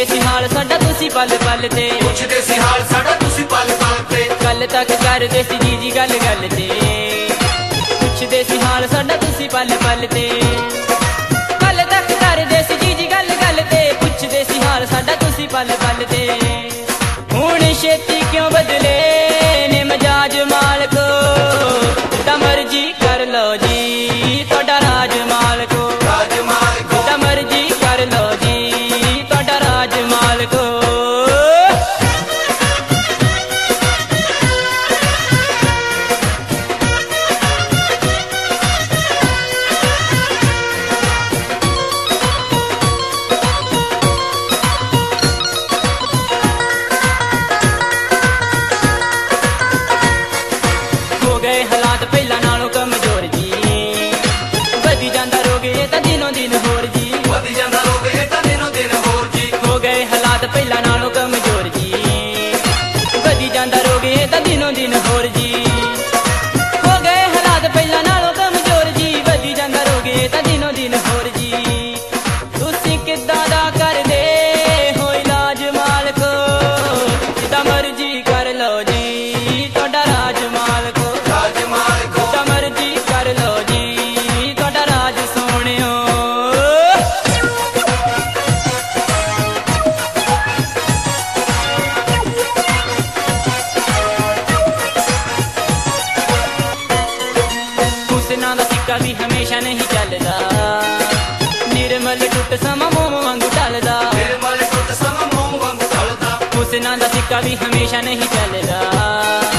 ਪੁੱਛਦੇ ਸੀ ਹਾਲ ਸਾਡਾ ਤੁਸੀਂ ਪਲ ਪਲ ਤੇ, ਪੁੱਛਦੇ ਸੀ ਹਾਲ ਸਾਡਾ ਤੁਸੀਂ ਪਲ ਪਲ ਤੇ, ਕੱਲ ਤੱਕ ਕਰਦੇ ਸੀ ਜੀ ਗੱਲ ਗੱਲ ਤੇ, ਪੁੱਛਦੇ ਸੀ ਹਾਲ ਸਾਡਾ ਤੁਸੀਂ ਪਲ ਪਲ ਤੇ, ਕੱਲ ਤੱਕ ਕਰਦੇ ਸੀ ਜੀ ਗੱਲ ਗੱਲ ਤੇ, ਪੁੱਛਦੇ ਸੀ ਹਾਲ ਸਾਡਾ ਤੁਸੀਂ ਪਲ ਪਲ ਤੇ। ਹੁਣ ਛੇਤੀ ਕਿਉਂ ਬਦਲੇ ਨੇ ਮਜਾਜ ਮਾਲਕੋ, ਜਿੱਦਾਂ ਮਰਜੀ ਕਰ ਲਓ ਜੀ ਤੁਹਾਡਾ ਰਾਜ ਮਾਲਕੋ, ਰਾਜ ਮਾਲਕੋ, ਜਿੱਦਾਂ ਮਰਜੀ ਕਰ ਲਓ ਜੀ ਤੁਹਾਡਾ ਰਾਜ ਮਾਲਕੋ। ਹੋ ਗਏ ਹਾਲਾਤ ਪਹਿਲਾਂ ਨਾਲੋਂ ਕਮਜ਼ੋਰ ਜੀ, ਵਧੀ ਜਾਂਦਾ ਰੋਗ ਇਹ ਤਾਂ ਦਿਨੋਂ ਦਿਨ ਹੋਰ ਜੀ, ਵਧੀ ਜਾਂਦਾ ਰੋਗ ਇਹ ਤਾਂ ਦਿਨੋਂ ਦਿਨ ਹੋਰ ਜੀ। ਹੋ ਗਏ ਹਾਲਾਤ ਪਹਿਲਾਂ ਨਾਲੋਂ ਕਮਜ਼ੋਰ ਜੀ, ਵਧੀ ਜਾਂਦਾ ਰੋਗ ਇਹ ਤਾਂ ਦਿਨੋਂ ਦਿਨ ਹੋਰ ਜੀ, ਹੋ ਗਏ ਹਾਲਾਤ ਪਹਿਲਾਂ ਨਾਲੋਂ ਕਮਜ਼ੋਰ ਜੀ, ਵਧੀ ਜਾਂਦਾ ਰੋਗ ਇਹ ਤਾਂ ਦਿਨੋਂ ਦਿਨ ਹੋਰ ਜੀ। ਤੁਸੀਂ ਕਿੱਦਾਂ ਦਾ ਕਰਦੇ ਹੋ ਇਲਾਜ ਮਾਲਕੋ, ਜਿੱਦਾਂ ਮਰਜੀ ਕਰ ਲਓ ਜੀ ਤੁਹਾਡਾ ਰਾਜ ਮਾਲਕੋ, ਰਾਜ ਮਾਲਕੋ, ਜਿੱਦਾਂ ਮਰਜੀ ਕਰ ਲਓ ਜੀ ਤੁਹਾਡਾ ਰਾਜ ਸੋਹਣਿਓ। ਹੁਸਨਾਂ ਦਾ ਸਿੱਕਾ ਵੀ ਹਮੇਸ਼ਾ ਨਹੀਂ ਚੱਲਦਾ, ਨਿਰਮਲ ਟੁੱਟ ਸਮਾਂ ਮੋਮ ਵਾਂਗੂ ਢਲਦਾ, ਨਿਰਮਲ ਟੁੱਟ ਸਮਾਂ ਮੋਮ ਵਾਂਗੂ ਢਲਦਾ, ਹੁਸਨਾਂ ਦਾ ਸਿੱਕਾ ਵੀ ਹਮੇਸ਼ਾ ਨਹੀਂ ਚੱਲਦਾ,